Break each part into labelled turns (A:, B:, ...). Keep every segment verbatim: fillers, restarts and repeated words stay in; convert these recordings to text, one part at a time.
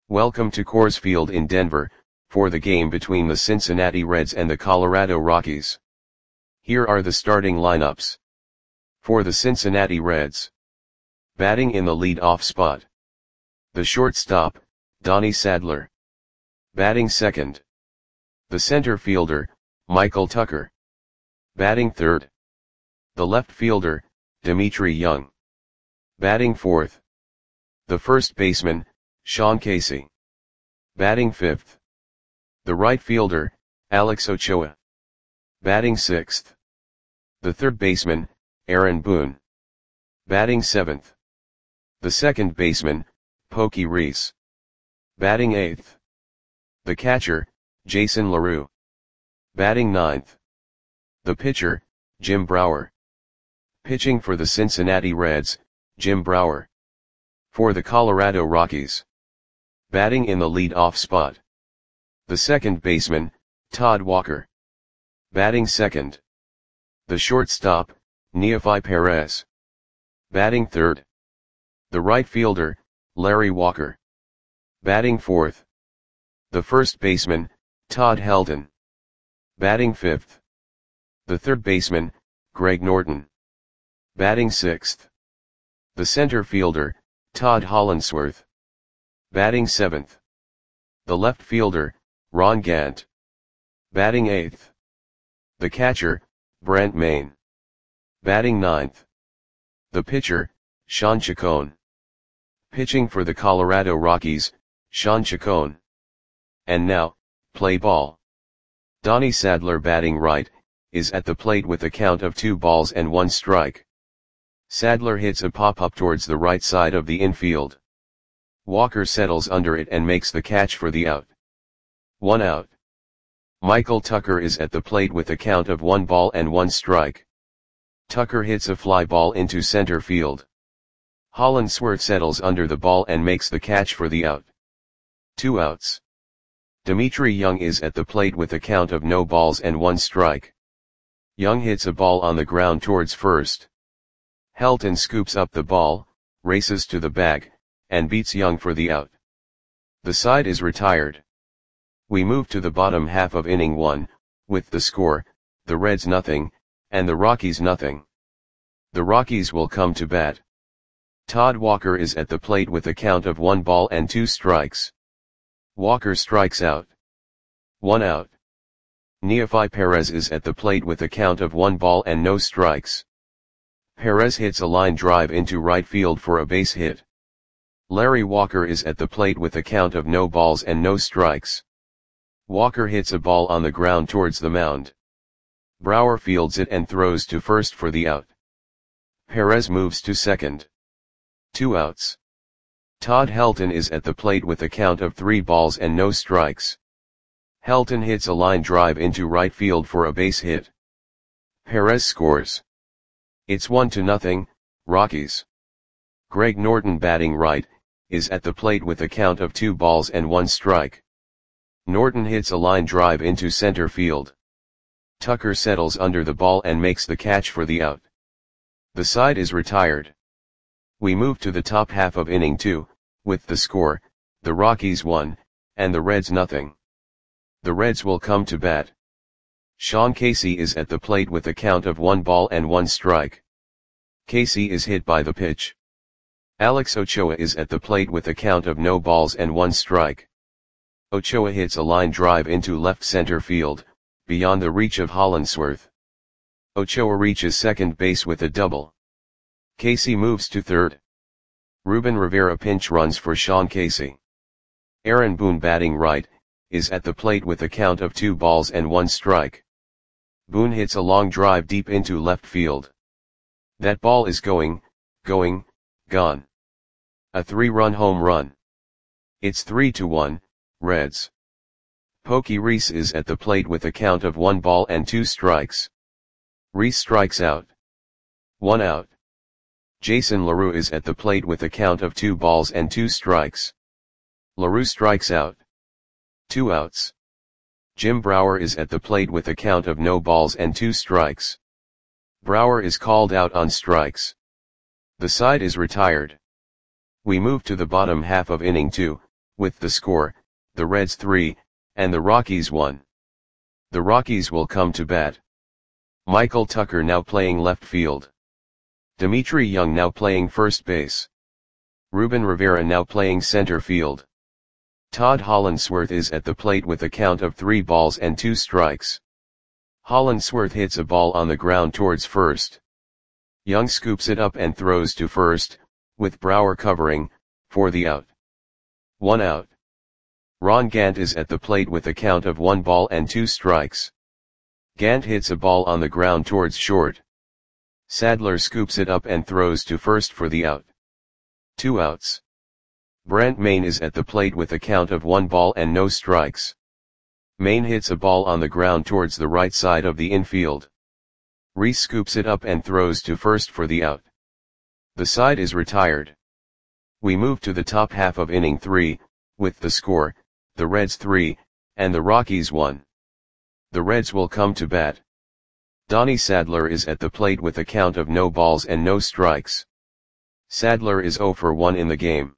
A: Welcome to Coors Field in Denver, for the game between the Cincinnati Reds and the Colorado Rockies. Here are the starting lineups. For the Cincinnati Reds. Batting in the lead-off spot. The shortstop, Donnie Sadler. Batting second. The center fielder, Michael Tucker. Batting third. The left fielder, Dmitri Young. Batting fourth. The first baseman, Sean Casey. Batting fifth. The right fielder, Alex Ochoa. Batting sixth. The third baseman, Aaron Boone. Batting seventh. The second baseman, Pokey Reese. Batting eighth. The catcher, Jason LaRue. Batting ninth. The pitcher, Jim Brower. Pitching for the Cincinnati Reds, Jim Brower. For the Colorado Rockies. Batting in the lead-off spot. The second baseman, Todd Walker. Batting second. The shortstop, Neofi Perez. Batting third. The right fielder, Larry Walker. Batting fourth. The first baseman, Todd Helton. Batting fifth. The third baseman, Greg Norton. Batting sixth. The center fielder, Todd Hollandsworth. Batting seventh. The left fielder, Ron Gant. Batting eighth. The catcher, Brent Maine. Batting ninth. The pitcher, Sean Chacon. Pitching for the Colorado Rockies, Sean Chacon. And now, play ball. Donnie Sadler batting right, is at the plate with a count of two balls and one strike. Sadler hits a pop-up towards the right side of the infield. Walker settles under it and makes the catch for the out. One out. Michael Tucker is at the plate with a count of one ball and one strike. Tucker hits a fly ball into center field. Hollandsworth settles under the ball and makes the catch for the out. Two outs. Dmitri Young is at the plate with a count of no balls and one strike. Young hits a ball on the ground towards first. Helton scoops up the ball, races to the bag, and beats Young for the out. The side is retired. We move to the bottom half of inning one, with the score, the Reds nothing, and the Rockies nothing. The Rockies will come to bat. Todd Walker is at the plate with a count of one ball and two strikes. Walker strikes out. One out. Neofi Perez is at the plate with a count of one ball and no strikes. Perez hits a line drive into right field for a base hit. Larry Walker is at the plate with a count of no balls and no strikes. Walker hits a ball on the ground towards the mound. Brower fields it and throws to first for the out. Perez moves to second. Two outs. Todd Helton is at the plate with a count of three balls and no strikes. Helton hits a line drive into right field for a base hit. Perez scores. It's one to nothing, Rockies. Greg Norton batting right, is at the plate with a count of two balls and one strike. Norton hits a line drive into center field. Tucker settles under the ball and makes the catch for the out. The side is retired. We move to the top half of inning two, with the score, the Rockies one, and the Reds nothing. The Reds will come to bat. Sean Casey is at the plate with a count of one ball and one strike. Casey is hit by the pitch. Alex Ochoa is at the plate with a count of no balls and one strike. Ochoa hits a line drive into left center field, beyond the reach of Hollandsworth. Ochoa reaches second base with a double. Casey moves to third. Ruben Rivera pinch runs for Sean Casey. Aaron Boone batting right, is at the plate with a count of two balls and one strike. Boone hits a long drive deep into left field. That ball is going, going, gone. A three-run home run. It's three to one, Reds. Pokey Reese is at the plate with a count of one ball and two strikes. Reese strikes out. One out. Jason LaRue is at the plate with a count of two balls and two strikes. LaRue strikes out. Two outs. Jim Brower is at the plate with a count of no balls and two strikes. Brower is called out on strikes. The side is retired. We move to the bottom half of inning two, with the score, the Reds three, and the Rockies one. The Rockies will come to bat. Michael Tucker now playing left field. Dimitri Young now playing first base. Ruben Rivera now playing center field. Todd Hollandsworth is at the plate with a count of three balls and two strikes. Hollandsworth hits a ball on the ground towards first. Young scoops it up and throws to first, with Brower covering, for the out. One out. Ron Gant is at the plate with a count of one ball and two strikes. Gant hits a ball on the ground towards short. Sadler scoops it up and throws to first for the out. Two outs. Brent Mayne is at the plate with a count of one ball and no strikes. Mayne hits a ball on the ground towards the right side of the infield. Reese scoops it up and throws to first for the out. The side is retired. We move to the top half of inning three, with the score, the Reds three, and the Rockies one. The Reds will come to bat. Donnie Sadler is at the plate with a count of no balls and no strikes. Sadler is oh for one in the game.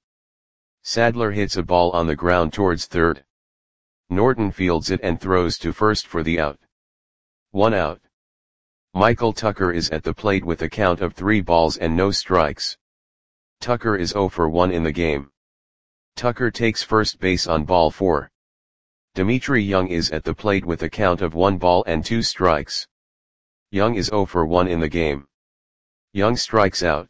A: Sadler hits a ball on the ground towards third. Norton fields it and throws to first for the out. One out. Michael Tucker is at the plate with a count of three balls and no strikes. Tucker is oh for one in the game. Tucker takes first base on ball four. Dimitri Young is at the plate with a count of one ball and two strikes. Young is oh for one in the game. Young strikes out.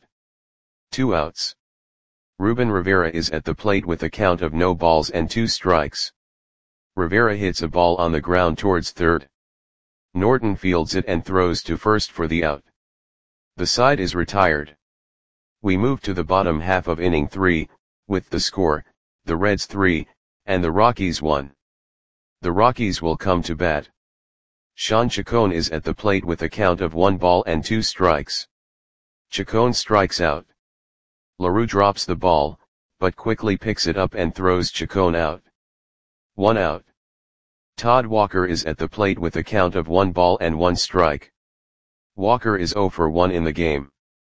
A: Two outs. Ruben Rivera is at the plate with a count of no balls and two strikes. Rivera hits a ball on the ground towards third. Norton fields it and throws to first for the out. The side is retired. We move to the bottom half of inning three, with the score, the Reds three, and the Rockies one. The Rockies will come to bat. Sean Chacon is at the plate with a count of one ball and two strikes. Chacon strikes out. LaRue drops the ball, but quickly picks it up and throws Chacon out. One out. Todd Walker is at the plate with a count of one ball and one strike. Walker is oh for one in the game.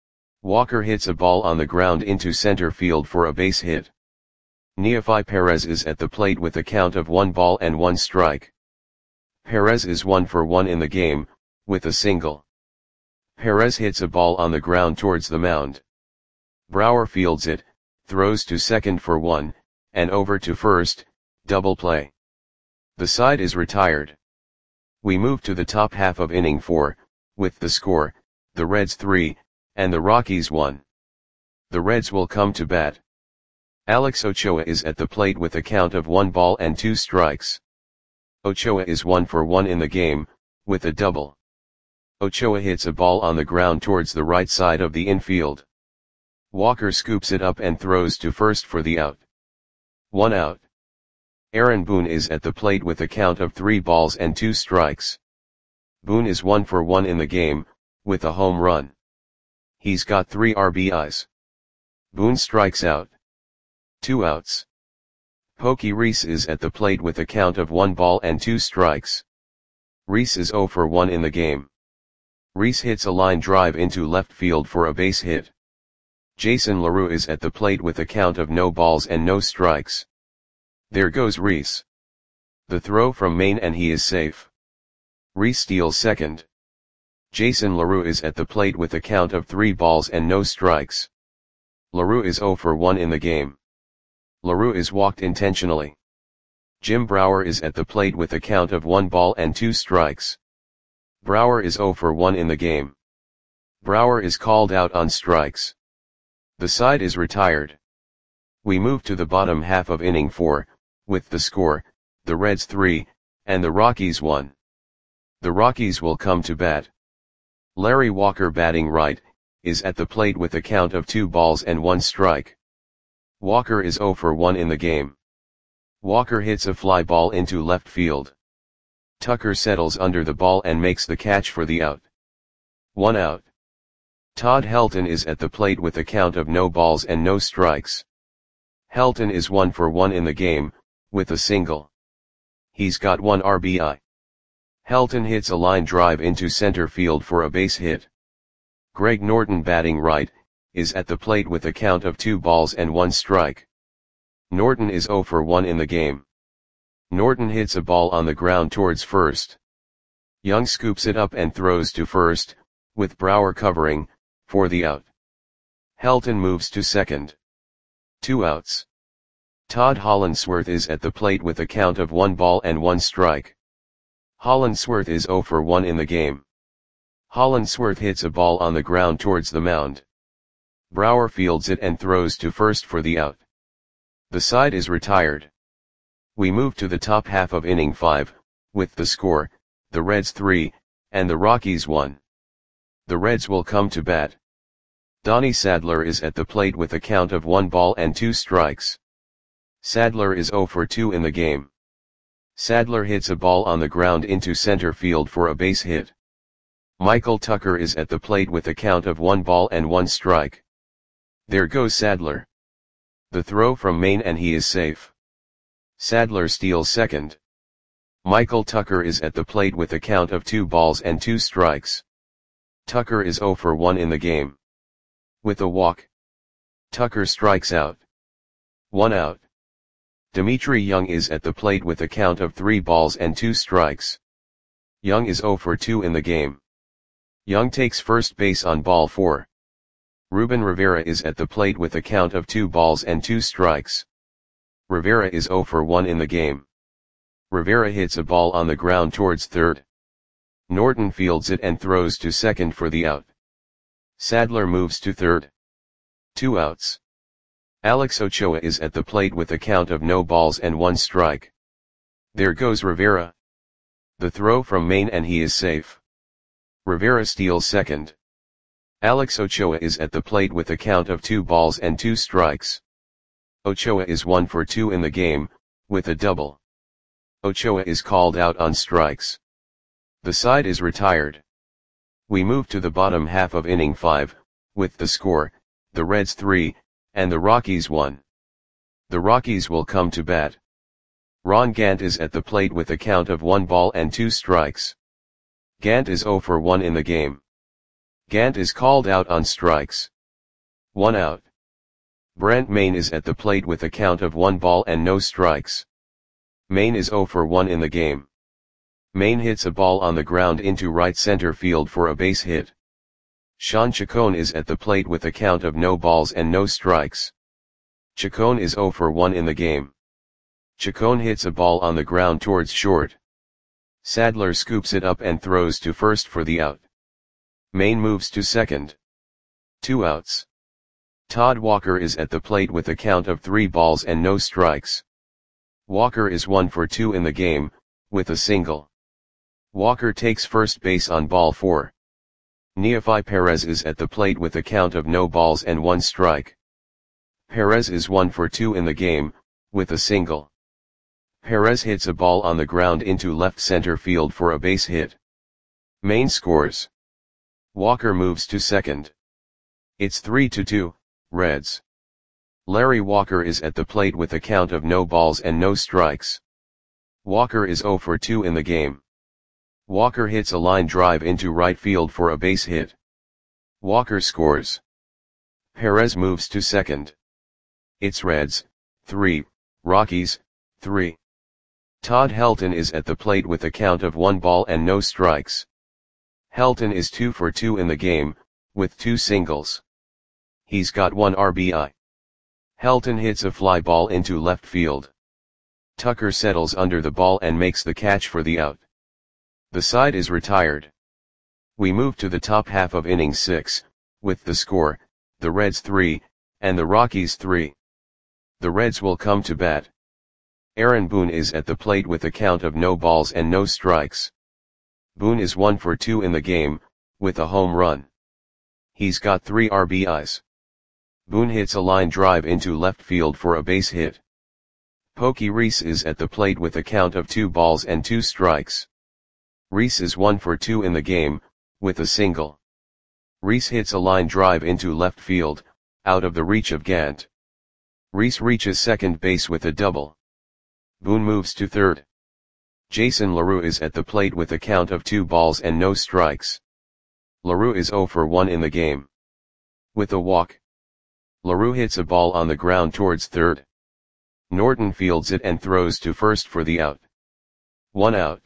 A: Walker hits a ball on the ground into center field for a base hit. Neefi Perez is at the plate with a count of one ball and one strike. Perez is one for one in the game, with a single. Perez hits a ball on the ground towards the mound. Brower fields it, throws to second for one, and over to first, double play. The side is retired. We move to the top half of inning four, with the score, the Reds three, and the Rockies one. The Reds will come to bat. Alex Ochoa is at the plate with a count of one ball and two strikes. Ochoa is one for one in the game, with a double. Ochoa hits a ball on the ground towards the right side of the infield. Walker scoops it up and throws to first for the out. One out. Aaron Boone is at the plate with a count of three balls and two strikes. Boone is one for one in the game, with a home run. He's got three R B Is. Boone strikes out. Two outs. Pokey Reese is at the plate with a count of one ball and two strikes. Reese is oh for one in the game. Reese hits a line drive into left field for a base hit. Jason LaRue is at the plate with a count of no balls and no strikes. There goes Reese. The throw from Mayne and he is safe. Reese steals second. Jason LaRue is at the plate with a count of three balls and no strikes. LaRue is oh for one in the game. LaRue is walked intentionally. Jim Brower is at the plate with a count of one ball and two strikes. Brower is oh for one in the game. Brower is called out on strikes. The side is retired. We move to the bottom half of inning four, with the score, the Reds three, and the Rockies one. The Rockies will come to bat. Larry Walker batting right, is at the plate with a count of two balls and one strike. Walker is oh for one in the game. Walker hits a fly ball into left field. Tucker settles under the ball and makes the catch for the out. One out. Todd Helton is at the plate with a count of no balls and no strikes. Helton is one for one in the game, with a single. He's got one R B I. Helton hits a line drive into center field for a base hit. Greg Norton batting right, is at the plate with a count of two balls and one strike. Norton is zero for one in the game. Norton hits a ball on the ground towards first. Young scoops it up and throws to first, with Brower covering, for the out. Helton moves to second. Two outs. Todd Hollandsworth is at the plate with a count of one ball and one strike. Hollandsworth is zero for one in the game. Hollandsworth hits a ball on the ground towards the mound. Brower fields it and throws to first for the out. The side is retired. We move to the top half of inning five, with the score, the Reds three, and the Rockies one. The Reds will come to bat. Donnie Sadler is at the plate with a count of one ball and two strikes. Sadler is zero for two in the game. Sadler hits a ball on the ground into center field for a base hit. Michael Tucker is at the plate with a count of one ball and one strike. There goes Sadler. The throw from Maine and he is safe. Sadler steals second. Michael Tucker is at the plate with a count of two balls and two strikes. Tucker is zero for one in the game. With a walk, Tucker strikes out. One out. Dimitri Young is at the plate with a count of three balls and two strikes. Young is zero for two in the game. Young takes first base on ball four. Ruben Rivera is at the plate with a count of two balls and two strikes. Rivera is zero for one in the game. Rivera hits a ball on the ground towards third. Norton fields it and throws to second for the out. Sadler moves to third. Two outs. Alex Ochoa is at the plate with a count of no balls and one strike. There goes Rivera. The throw from Maine and he is safe. Rivera steals second. Alex Ochoa is at the plate with a count of two balls and two strikes. Ochoa is one for two in the game, with a double. Ochoa is called out on strikes. The side is retired. We move to the bottom half of inning five, with the score, the Reds three, and the Rockies one. The Rockies will come to bat. Ron Gant is at the plate with a count of one ball and two strikes. Gant is zero for one in the game. Gant is called out on strikes. One out. Brent Maine is at the plate with a count of one ball and no strikes. Maine is zero for one in the game. Maine hits a ball on the ground into right center field for a base hit. Sean Chacon is at the plate with a count of no balls and no strikes. Chacon is zero for one in the game. Chacon hits a ball on the ground towards short. Sadler scoops it up and throws to first for the out. Maine moves to second. Two outs. Todd Walker is at the plate with a count of three balls and no strikes. Walker is one for two in the game, with a single. Walker takes first base on ball four. Neofi Perez is at the plate with a count of no balls and one strike. Perez is one for two in the game, with a single. Perez hits a ball on the ground into left center field for a base hit. Maine scores. Walker moves to second. It's three to two, Reds. Larry Walker is at the plate with a count of no balls and no strikes. Walker is zero for two in the game. Walker hits a line drive into right field for a base hit. Walker scores. Perez moves to second. It's Reds, three, Rockies, three. Todd Helton is at the plate with a count of one ball and no strikes. Helton is two for two in the game, with two singles. He's got one R B I. Helton hits a fly ball into left field. Tucker settles under the ball and makes the catch for the out. The side is retired. We move to the top half of inning six, with the score, the Reds three, and the Rockies three. The Reds will come to bat. Aaron Boone is at the plate with a count of no balls and no strikes. Boone is one for two in the game, with a home run. He's got three R B Is. Boone hits a line drive into left field for a base hit. Pokey Reese is at the plate with a count of two balls and two strikes. Reese is one for two in the game, with a single. Reese hits a line drive into left field, out of the reach of Gant. Reese reaches second base with a double. Boone moves to third. Jason LaRue is at the plate with a count of two balls and no strikes. LaRue is zero for one in the game. With a walk, LaRue hits a ball on the ground towards third. Norton fields it and throws to first for the out. One out.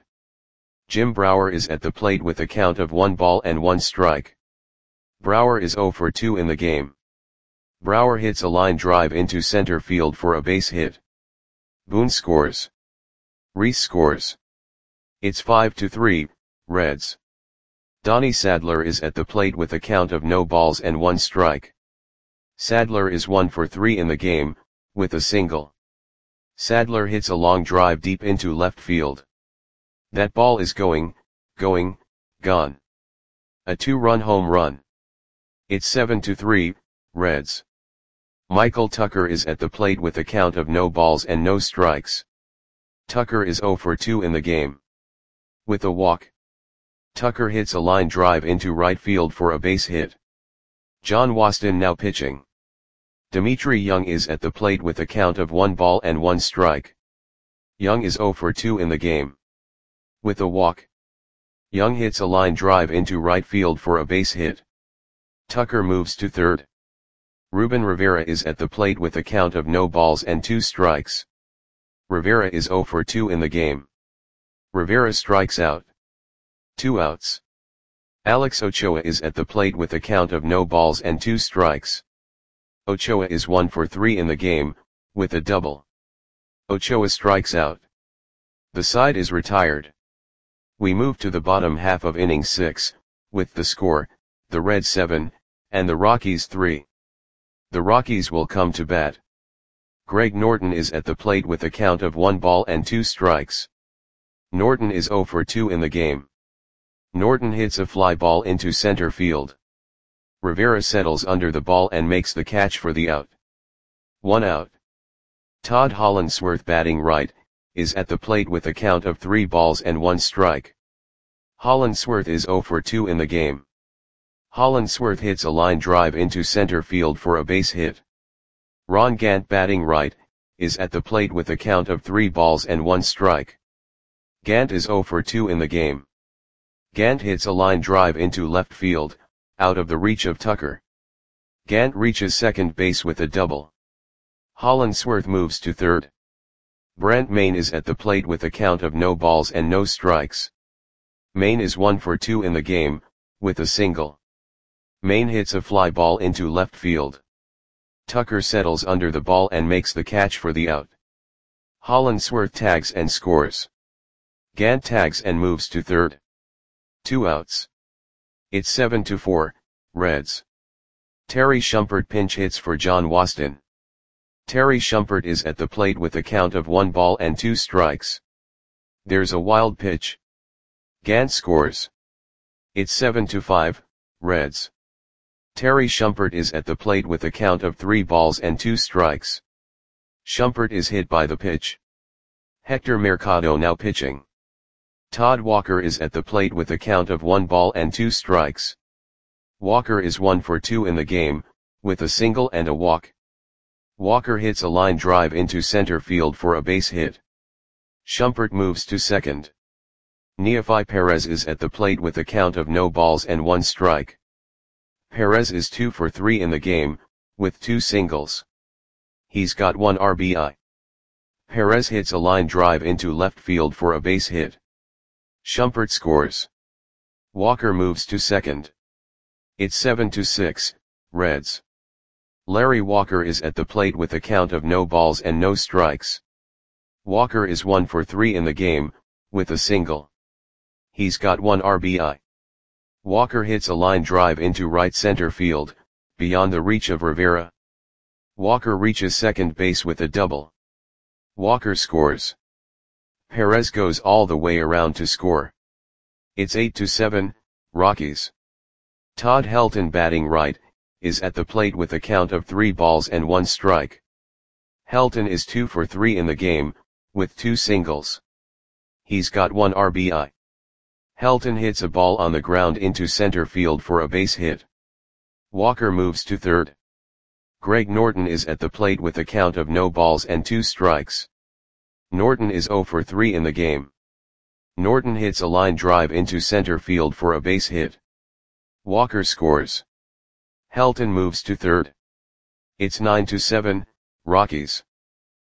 A: Jim Brower is at the plate with a count of one ball and one strike. Brower is oh for two in the game. Brower hits a line drive into center field for a base hit. Boone scores. Reese scores. It's five to three, Reds. Donnie Sadler is at the plate with a count of no balls and one strike. Sadler is one for three in the game, with a single. Sadler hits a long drive deep into left field. That ball is going, going, gone. A two-run home run. It's seven to three, Reds. Michael Tucker is at the plate with a count of no balls and no strikes. Tucker is oh for two in the game. With a walk. Tucker hits a line drive into right field for a base hit. John Waston now pitching. Dimitri Young is at the plate with a count of one ball and one strike. Young is oh for two in the game. With a walk. Young hits a line drive into right field for a base hit. Tucker moves to third. Ruben Rivera is at the plate with a count of no balls and two strikes. Rivera is oh for two in the game. Rivera strikes out. Two outs. Alex Ochoa is at the plate with a count of no balls and two strikes. Ochoa is one for three in the game, with a double. Ochoa strikes out. The side is retired. We move to the bottom half of inning six, with the score, the Reds seven, and the Rockies three. The Rockies will come to bat. Greg Norton is at the plate with a count of one ball and two strikes. Norton is oh for two in the game. Norton hits a fly ball into center field. Rivera settles under the ball and makes the catch for the out. One out. Todd Hollandsworth, batting right, is at the plate with a count of three balls and one strike. Hollandsworth is oh for two in the game. Hollandsworth hits a line drive into center field for a base hit. Ron Gant, batting right, is at the plate with a count of three balls and one strike. Gant is oh for two in the game. Gant hits a line drive into left field, out of the reach of Tucker. Gant reaches second base with a double. Hollandsworth moves to third. Brent Mayne is at the plate with a count of no balls and no strikes. Mayne is one for two in the game, with a single. Mayne hits a fly ball into left field. Tucker settles under the ball and makes the catch for the out. Hollandsworth tags and scores. Gant tags and moves to third. Two outs. It's seven to four, Reds. Terry Shumpert pinch hits for John Waston. Terry Shumpert is at the plate with a count of one ball and two strikes. There's a wild pitch. Gant scores. It's seven to five, Reds. Terry Shumpert is at the plate with a count of three balls and two strikes. Shumpert is hit by the pitch. Hector Mercado now pitching. Todd Walker is at the plate with a count of one ball and two strikes. Walker is one for two in the game, with a single and a walk. Walker hits a line drive into center field for a base hit. Shumpert moves to second. Neefi Perez is at the plate with a count of no balls and one strike. Perez is two for three in the game, with two singles. He's got one R B I. Perez hits a line drive into left field for a base hit. Shumpert scores. Walker moves to second. It's seven to six, Reds. Larry Walker is at the plate with a count of no balls and no strikes. Walker is one for three in the game, with a single. He's got one R B I. Walker hits a line drive into right center field, beyond the reach of Rivera. Walker reaches second base with a double. Walker scores. Perez goes all the way around to score. It's eight to seven, Rockies. Todd Helton, batting right, is at the plate with a count of three balls and one strike. Helton is two for three in the game, with two singles. He's got one R B I. Helton hits a ball on the ground into center field for a base hit. Walker moves to third. Greg Norton is at the plate with a count of no balls and two strikes. Norton is oh for three in the game. Norton hits a line drive into center field for a base hit. Walker scores. Helton moves to third. It's nine to seven, Rockies.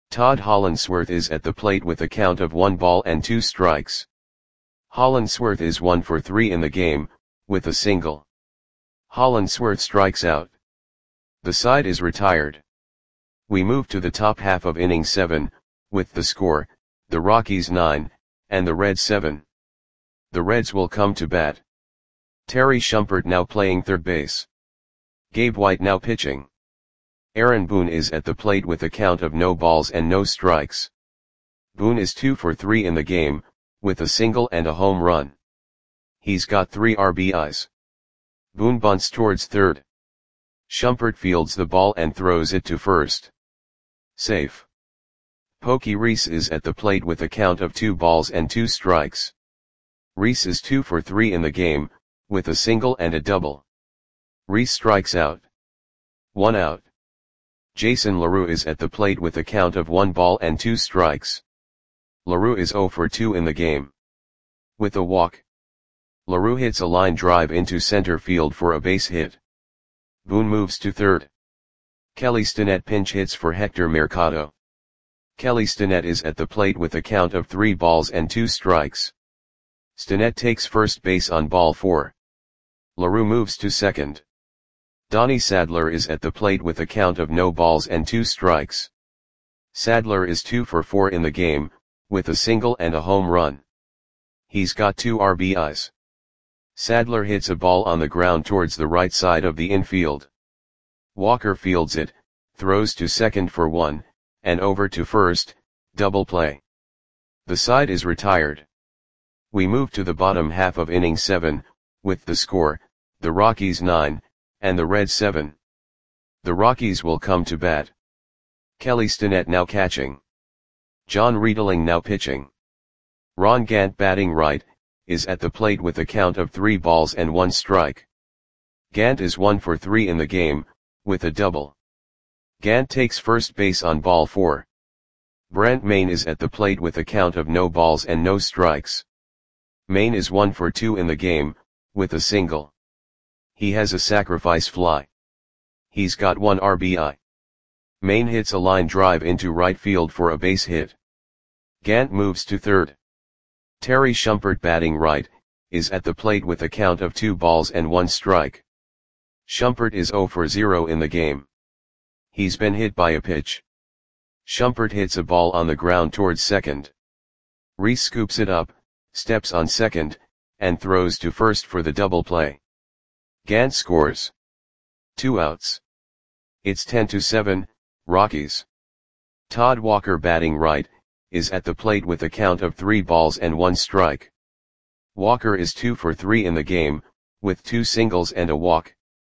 A: Todd Hollandsworth is at the plate with a count of one ball and two strikes. Hollandsworth is one for three in the game, with a single. Hollandsworth strikes out. The side is retired. We move to the top half of inning seven, with the score, the Rockies nine, and the Reds seven. The Reds will come to bat. Terry Shumpert now playing third base. Gabe White now pitching. Aaron Boone is at the plate with a count of no balls and no strikes. Boone is two for three in the game, with a single and a home run. He's got three R B Is. Boone bunts towards third. Shumpert fields the ball and throws it to first. Safe. Pokey Reese is at the plate with a count of two balls and two strikes. Reese is two for three in the game, with a single and a double. Reese strikes out. One out. Jason LaRue is at the plate with a count of one ball and two strikes. LaRue is zero for two in the game. With a walk. LaRue hits a line drive into center field for a base hit. Boone moves to third. Kelly Stinnett pinch hits for Hector Mercado. Kelly Stinnett is at the plate with a count of three balls and two strikes. Stinnett takes first base on ball four. LaRue moves to second. Donnie Sadler is at the plate with a count of no balls and two strikes. Sadler is two for four in the game, with a single and a home run. He's got two R B Is. Sadler hits a ball on the ground towards the right side of the infield. Walker fields it, throws to second for one, and over to first, double play. The side is retired. We move to the bottom half of inning seven, with the score, the Rockies nine, and the Reds seven. The Rockies will come to bat. Kelly Stinnett now catching. John Riedling now pitching. Ron Gant batting right, is at the plate with a count of three balls and one strike. Gant is one for three in the game, with a double. Gant takes first base on ball four. Brent Mayne is at the plate with a count of no balls and no strikes. Mayne is one for two in the game, with a single. He has a sacrifice fly. He's got one R B I. Mayne hits a line drive into right field for a base hit. Gant moves to third. Terry Shumpert batting right, is at the plate with a count of two balls and one strike. Shumpert is zero for zero in the game. He's been hit by a pitch. Shumpert hits a ball on the ground towards second. Reese scoops it up, steps on second, and throws to first for the double play. Gant scores. Two outs. It's ten to seven, Rockies. Todd Walker batting right, is at the plate with a count of three balls and one strike. Walker is two for three in the game, with two singles and a walk.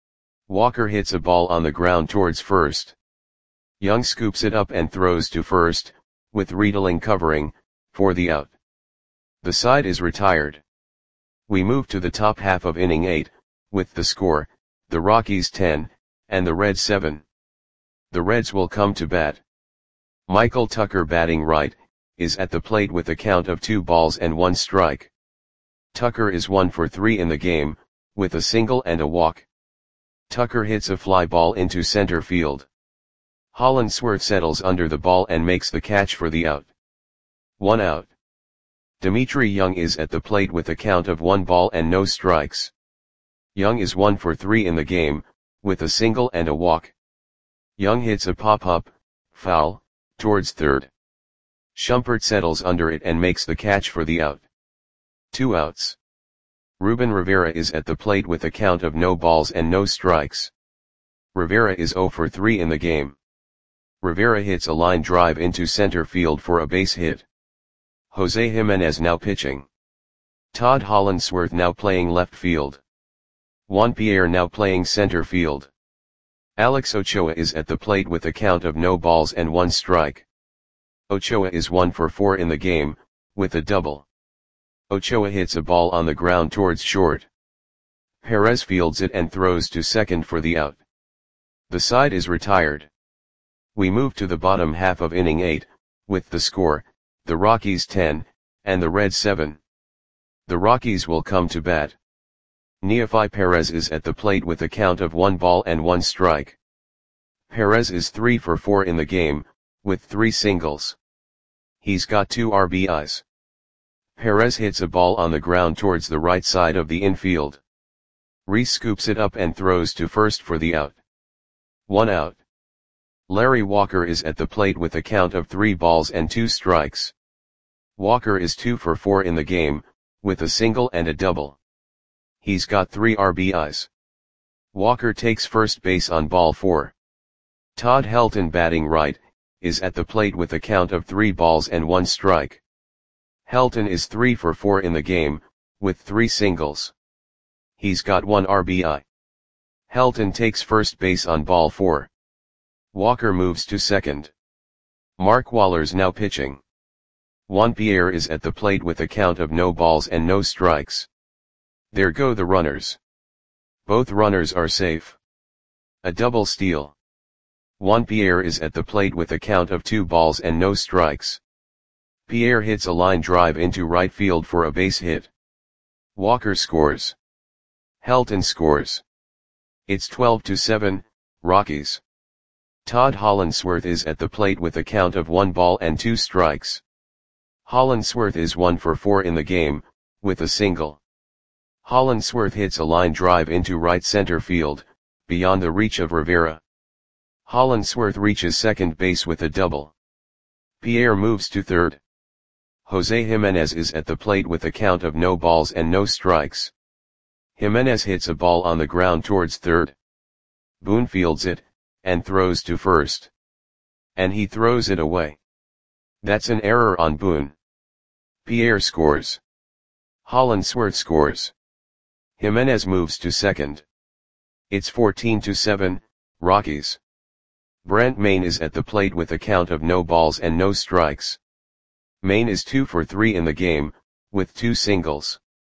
A: Walker hits a ball on the ground towards first. Young scoops it up and throws to first, with Riedling covering, for the out. The side is retired. We move to the top half of inning eight, with the score, the Rockies ten, and the Reds seven. The Reds will come to bat. Michael Tucker batting right, is at the plate with a count of two balls and one strike. Tucker is one for three in the game, with a single and a walk. Tucker hits a fly ball into center field. Hollandsworth settles under the ball and makes the catch for the out. One out. Dimitri Young is at the plate with a count of one ball and no strikes. Young is one for three in the game, with a single and a walk. Young hits a pop-up, foul, towards third. Shumpert settles under it and makes the catch for the out. Two outs. Ruben Rivera is at the plate with a count of no balls and no strikes. Rivera is zero for three in the game. Rivera hits a line drive into center field for a base hit. Jose Jimenez now pitching. Todd Hollandsworth now playing left field. Juan Pierre now playing center field. Alex Ochoa is at the plate with a count of no balls and one strike. Ochoa is one for four in the game, with a double. Ochoa hits a ball on the ground towards short. Perez fields it and throws to second for the out. The side is retired. We move to the bottom half of inning eight, with the score, the Rockies ten, and the Reds seven. The Rockies will come to bat. Neofi Perez is at the plate with a count of one ball and one strike. Perez is three for four in the game, with three singles. He's got two R B Is. Perez hits a ball on the ground towards the right side of the infield. Rhys scoops it up and throws to first for the out. One out. Larry Walker is at the plate with a count of three balls and two strikes. Walker is two for four in the game, with a single and a double. He's got three R B Is. Walker takes first base on ball four. Todd Helton, batting right, is at the plate with a count of three balls and one strike. Helton is three for four in the game, with three singles. He's got one R B I. Helton takes first base on ball four. Walker moves to second. Mark Waller's now pitching. Juan Pierre is at the plate with a count of no balls and no strikes. There go the runners. Both runners are safe. A double steal. Juan Pierre is at the plate with a count of two balls and no strikes. Pierre hits a line drive into right field for a base hit. Walker scores. Helton scores. It's twelve to seven, Rockies. Todd Hollandsworth is at the plate with a count of one ball and two strikes. Hollandsworth is one for four in the game, with a single. Hollandsworth hits a line drive into right center field, beyond the reach of Rivera. Hollandsworth reaches second base with a double. Pierre moves to third. Jose Jimenez is at the plate with a count of no balls and no strikes. Jimenez hits a ball on the ground towards third. Boone fields it, and throws to first. And he throws it away. That's an error on Boone. Pierre scores. Hollandsworth scores. Jimenez moves to second. It's fourteen to seven, Rockies. Brent Mayne is at the plate with a count of no balls and no strikes. Mayne is two for three in the game, with two singles.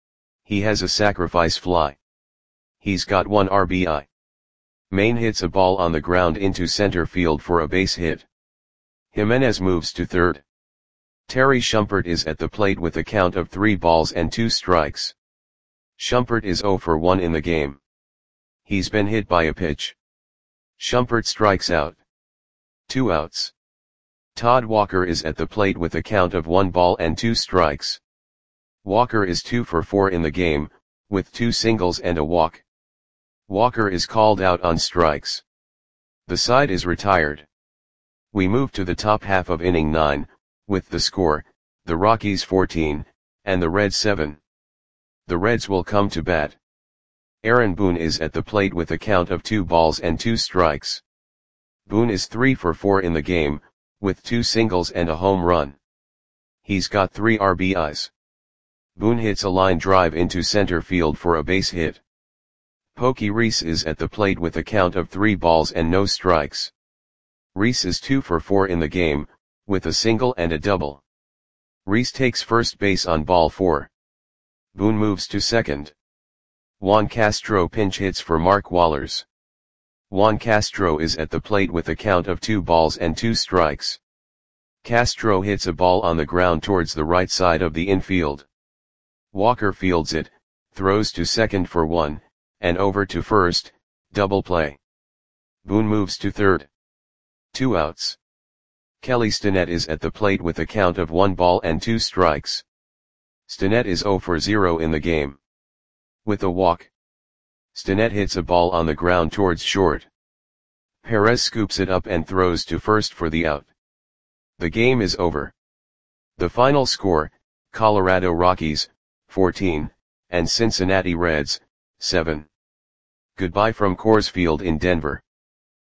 A: He has a sacrifice fly. He's got one R B I. Mayne hits a ball on the ground into center field for a base hit. Jimenez moves to third. Terry Shumpert is at the plate with a count of three balls and two strikes. Shumpert is zero for one in the game. He's been hit by a pitch. Shumpert strikes out. Two outs. Todd Walker is at the plate with a count of one ball and two strikes. Walker is two for four in the game, with two singles and a walk. Walker is called out on strikes. The side is retired. We move to the top half of inning nine, with the score, the Rockies fourteen, and the Reds seven. The Reds will come to bat. Aaron Boone is at the plate with a count of two balls and two strikes. Boone is three for four in the game, with two singles and a home run. He's got three R B Is. Boone hits a line drive into center field for a base hit. Pokey Rhys is at the plate with a count of three balls and no strikes. Rhys is two for four in the game, with a single and a double. Rhys takes first base on ball four. Boone moves to second. Juan Castro pinch hits for Mark Wallers. Juan Castro is at the plate with a count of two balls and two strikes. Castro hits a ball on the ground towards the right side of the infield. Walker fields it, throws to second for one, and over to first, double play. Boone moves to third. Two outs. Kelly Stinnett is at the plate with a count of one ball and two strikes. Stinnett is zero for zero in the game. With a walk. Stinnett hits a ball on the ground towards short. Perez scoops it up and throws to first for the out. The game is over. The final score, Colorado Rockies, fourteen, and Cincinnati Reds, seven. Goodbye from Coors Field in Denver.